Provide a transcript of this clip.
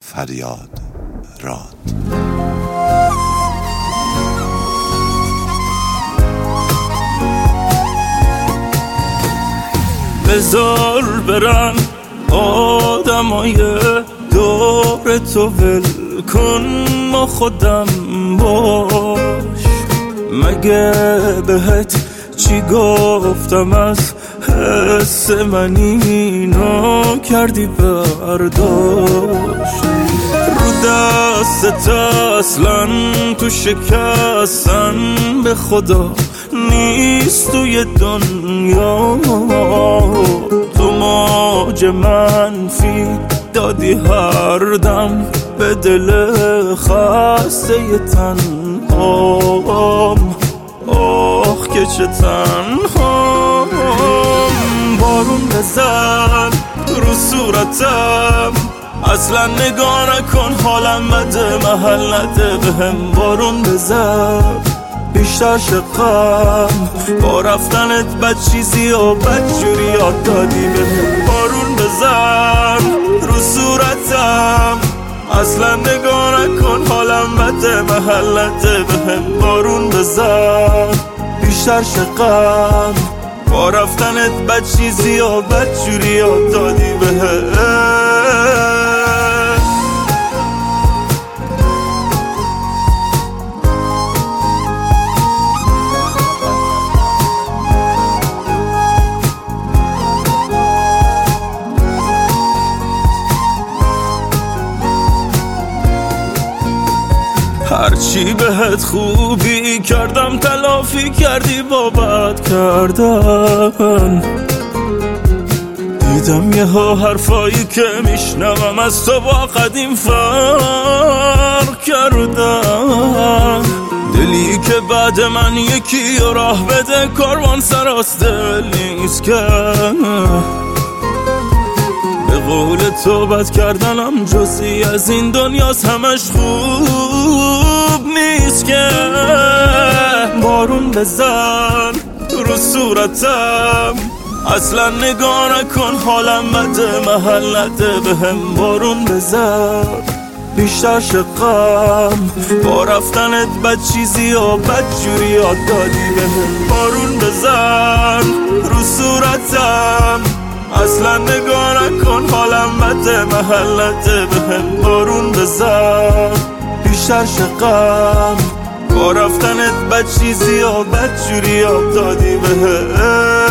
فریاد راد. بذار برن آدمای دور تو، ول کن ما خودم باش. مگه بهت چی گفتم از حس من اینو کردی برداشت؟ رو دستت اصلا تو شکستن به خدا نیست توی دنیا. تو موج منفی دادی هر دم به دل خسته تنهام. آخ که چه تنهام. بارون بزن رو صورتم، اصلا نگاه نکن حالم بده، محل نده بهم. بارون بزن بیشتر شقم، با رفتنت بد چیزی و بد جوری یاد دادی بهم. بارون بزن رو صورتم، اصلا نگاه نکن حالم بده، محل نده بهم. بارون بزن بیشتر شقم، با رفتنت بد چیزی و بد جوری یاد دادی بهم. هرچی بهت خوبی کردم تلافی کردی با بد کردن. دیدم یه ها حرفایی که میشنوم از تو با قدیم فرق کردن. دلی که بعد من یکی راه بده، کاروان سراست دل نیست که. به قول تو بد کردنم جزی از این دنیاست، همش خوب نیست که. بارون بزن رو صورتم، اصلا نگاه نکن حالم بده، محل نده بهم. بارون بزن بیشتر شقم، با رفتنت بد چیزی و بد جوری یاد دادی بهم. بارون بزن رو صورتم، اصلا نگاه نکن حالم بده، محل نده بهم. بارون بزن بیشتر شقم، با رفتنت بد چیزی و بد جوری یاد دادی بهم.